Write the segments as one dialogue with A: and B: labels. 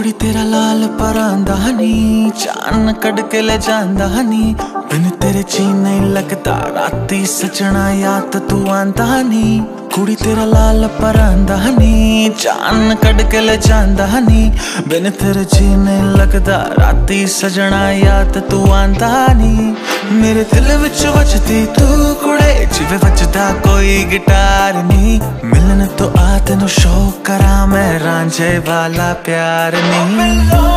A: कुड़ी तेरा लाल परांदा नी, चान कड़ के ले जांदा नी। बिन तेरे जी नहीं लगता राती सजना, याद तू आंदा नी। कुड़ी तेरा लाल परांदा नी, चान कड़ के ले जांदा नी। बिन तेरे जी नहीं लगता राती सजना, याद तू आंदा नी। मेरे दिल विच वजदी तू कुड़े, जिवें वजदा कोई गिटार नी। मिलन तो आ तेनू शौक करा मैं, रांझे वाला प्यार नी।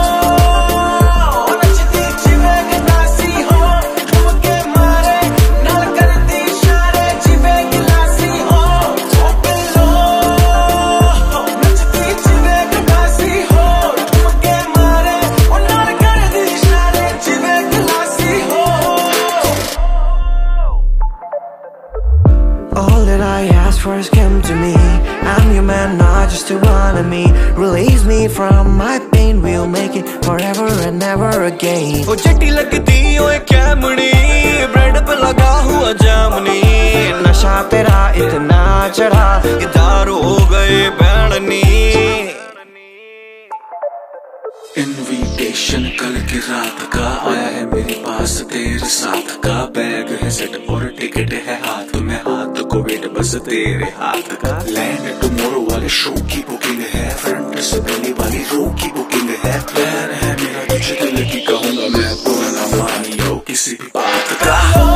B: All that I ask for is come to me. I'm your man, not just one of me. Release me from my pain, we'll make it forever and never again.
C: ओ चट्टी लगती ओए कैमनी, ब्रेड पे लगा हुआ जामनी।
B: नशा तेरा इतना चढ़ा
C: कि दारू हो गए बैंडनी।
A: इनविटेशन कल की रात का आया है मेरे पास तेरे साथ का। बैग है सेट और टिकट है हाथ में, हाथ को वेट बस तेरे हाथ का। लैंड टुमारो वाले शो की बुकिंग है, फ्रंट से पहले वाली रो की बुकिंग है। प्लान है मेरा तुझे दिल की कहूंगा मैं, पूरा ना मानियो किसी भी बात का।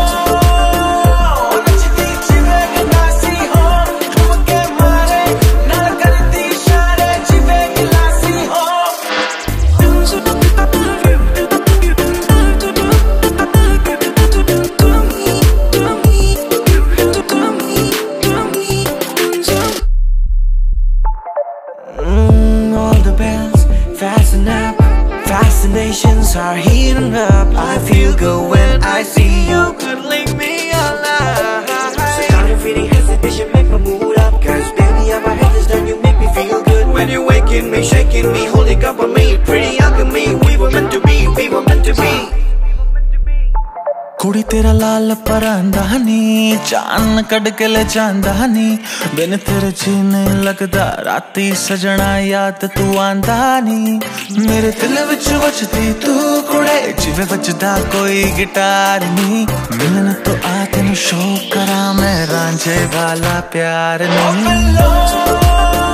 B: All the bells fasten up, fascinations are heating up. I feel good when I see you cuddling me alive. Started feeling hesitation, make my mood up. Cause baby, I'm my head is done, you make me feel good. When you're waking me, shaking me, holding up on me, pretty alchemy. We were meant to be, we were meant to be.
A: कुड़ी तेरा लाल परांदा नी, चान कड़ के ले जांदा नी। बिन तेरे जी नहीं लगदा राती सजना, याद तू आंदा नी। मेरे दिल विच वजदी तू कुड़े, जिवें वजदा कोई गिटार नी। मिलन तो आ तेनू शौक करा मैं, रांझे वाला प्यार नी।